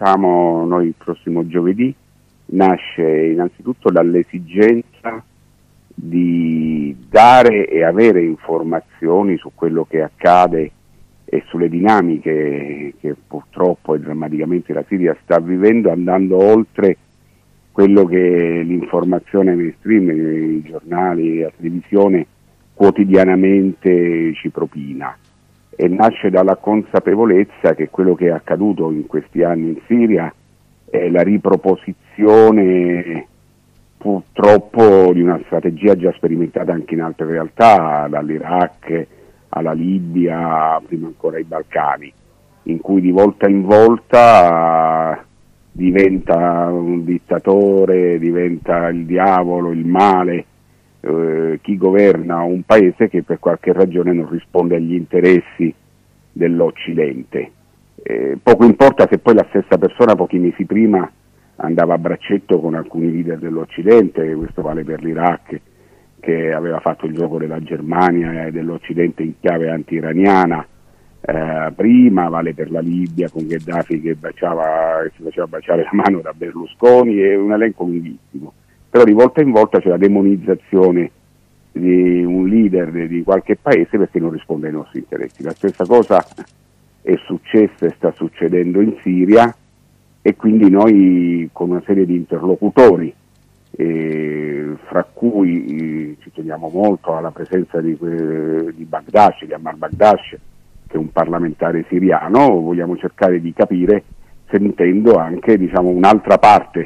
facciamo noi il prossimo giovedì nasce innanzitutto dall'esigenza di dare e avere informazioni su quello che accade e sulle dinamiche che purtroppo e drammaticamente la Siria sta vivendo, andando oltre quello che l'informazione mainstream, i giornali, la televisione quotidianamente ci propina, e nasce dalla consapevolezza che quello che è accaduto in questi anni in Siria è la riproposizione purtroppo di una strategia già sperimentata anche in altre realtà, dall'Iraq alla Libia, prima ancora ai Balcani, in cui di volta in volta diventa un dittatore, diventa il diavolo, il male, chi governa un paese che per qualche ragione non risponde agli interessi dell'Occidente. Poco importa se poi la stessa persona pochi mesi prima andava a braccetto con alcuni leader dell'Occidente, questo vale per l'Iraq, che aveva fatto il gioco della Germania e dell'Occidente in chiave anti-iraniana, prima vale per la Libia con Gheddafi che si faceva baciare la mano da Berlusconi, e un elenco lunghissimo. Però di volta in volta c'è la demonizzazione di un leader di qualche paese perché non risponde ai nostri interessi. La stessa cosa è successa e sta succedendo in Siria, e quindi noi con una serie di interlocutori, fra cui ci teniamo molto alla presenza di Bagdash, di Ammar Bagdash, che è un parlamentare siriano, vogliamo cercare di capire, sentendo anche un'altra parte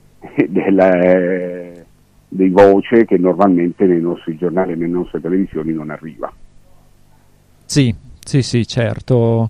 di voce che normalmente nei nostri giornali e nelle nostre televisioni non arriva. Sì, certo.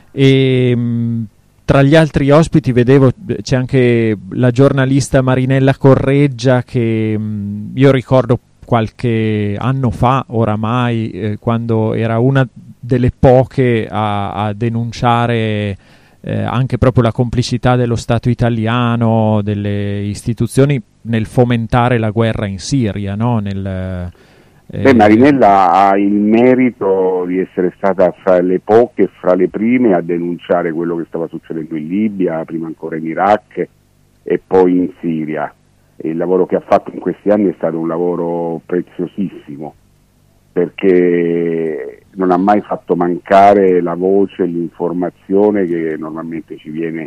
E tra gli altri ospiti vedevo c'è anche la giornalista Marinella Correggia, che io ricordo qualche anno fa oramai, quando era una delle poche a denunciare anche proprio la complicità dello Stato italiano, delle istituzioni nel fomentare la guerra in Siria, no? Marinella ha il merito di essere stata fra le poche, fra le prime a denunciare quello che stava succedendo in Libia, prima ancora in Iraq e poi in Siria. Il lavoro che ha fatto in questi anni è stato un lavoro preziosissimo, perché non ha mai fatto mancare la voce, l'informazione che normalmente ci viene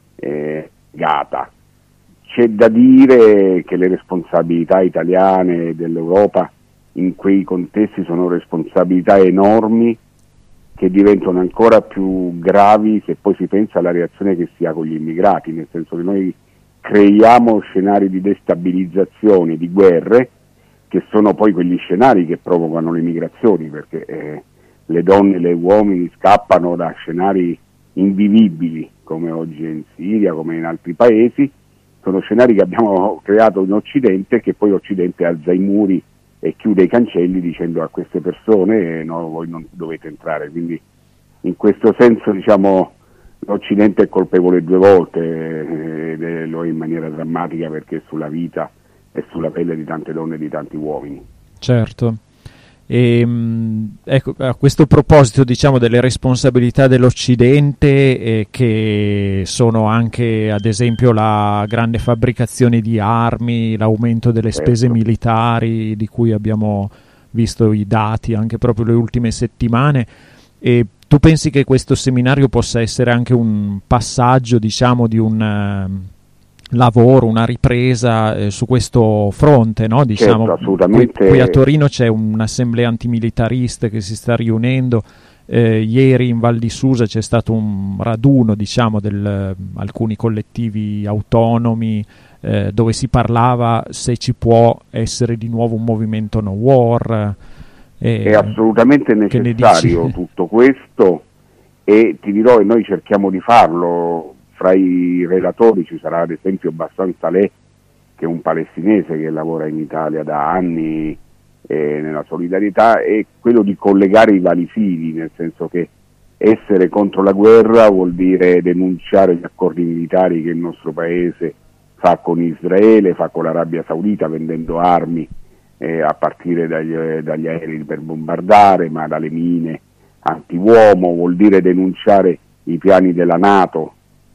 data. C'è da dire che le responsabilità italiane e dell'Europa in quei contesti sono responsabilità enormi, che diventano ancora più gravi se poi si pensa alla reazione che si ha con gli immigrati, nel senso che noi creiamo scenari di destabilizzazione, di guerre, che sono poi quegli scenari che provocano le migrazioni, perché le donne e gli uomini scappano da scenari invivibili, come oggi in Siria, come in altri paesi. Sono scenari che abbiamo creato in Occidente, che poi l'Occidente alza i muri e chiude i cancelli dicendo a queste persone no, voi non dovete entrare. Quindi in questo senso l'Occidente è colpevole due volte, lo è in maniera drammatica, perché è sulla vita e sulla pelle di tante donne e di tanti uomini. Certo. Ecco, a questo proposito delle responsabilità dell'Occidente, che sono anche ad esempio la grande fabbricazione di armi, l'aumento delle spese militari di cui abbiamo visto i dati anche proprio le ultime settimane, e tu pensi che questo seminario possa essere anche un passaggio di un lavoro, una ripresa su questo fronte, no? Certo, assolutamente. Qui a Torino c'è un'assemblea antimilitarista che si sta riunendo. Ieri in Val di Susa c'è stato un raduno alcuni collettivi autonomi, dove si parlava se ci può essere di nuovo un movimento no war. È assolutamente necessario tutto questo, e ti dirò che noi cerchiamo di farlo. Fra i relatori ci sarà ad esempio Bassan Saleh, che è un palestinese che lavora in Italia da anni nella solidarietà, e quello di collegare i vari fili, nel senso che essere contro la guerra vuol dire denunciare gli accordi militari che il nostro paese fa con Israele, fa con l'Arabia Saudita, vendendo armi a partire dagli aerei per bombardare, ma dalle mine antiuomo. Vuol dire denunciare i piani della NATO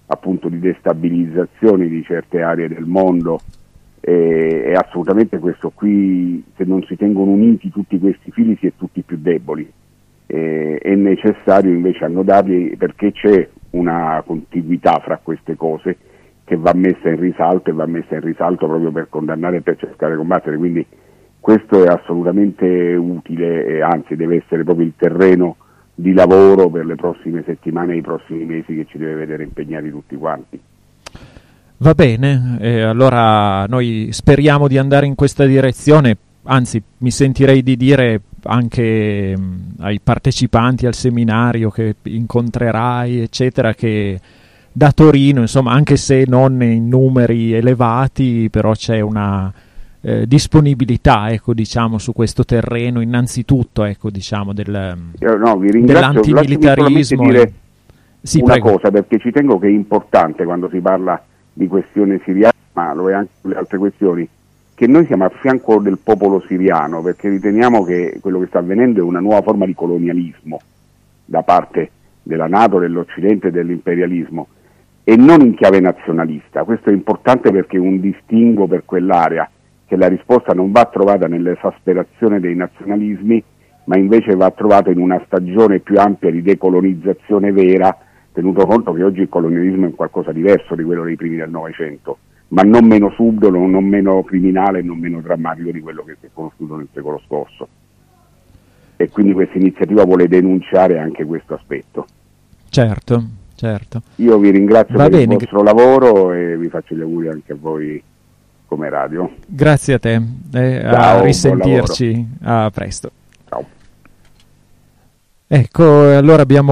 appunto di destabilizzazione di certe aree del mondo, e assolutamente questo qui, se non si tengono uniti tutti questi fili, si è tutti più deboli. È necessario invece annodarli, perché c'è una contiguità fra queste cose che va messa in risalto, e va messa in risalto proprio per condannare e per cercare di combattere. Quindi questo è assolutamente utile, e anzi deve essere proprio il terreno di lavoro per le prossime settimane e i prossimi mesi, che ci deve vedere impegnati tutti quanti. Va bene, allora noi speriamo di andare in questa direzione, anzi mi sentirei di dire anche ai partecipanti al seminario che incontrerai, eccetera, che da Torino, insomma, anche se non in numeri elevati, però c'è una disponibilità, ecco, diciamo, su questo terreno, innanzitutto, ecco, diciamo, vi ringrazio, dell'antimilitarismo. Dire sì, una prego. cosa, perché ci tengo, che è importante quando si parla di questione siriana, ma lo è anche sulle altre questioni, che noi siamo a fianco del popolo siriano, perché riteniamo che quello che sta avvenendo è una nuova forma di colonialismo da parte della NATO, dell'Occidente e dell'imperialismo, e non in chiave nazionalista. Questo è importante perché è un distinguo per quell'area, che la risposta non va trovata nell'esasperazione dei nazionalismi, ma invece va trovata in una stagione più ampia di decolonizzazione vera, tenuto conto che oggi il colonialismo è qualcosa diverso di quello dei primi del Novecento, ma non meno subdolo, non meno criminale, non meno drammatico di quello che si è conosciuto nel secolo scorso. E quindi questa iniziativa vuole denunciare anche questo aspetto. Certo, certo. Io vi ringrazio per il vostro lavoro, e vi faccio gli auguri anche a voi come radio. Grazie a te, Ciao, a risentirci, a presto. Ciao. Ecco, allora abbiamo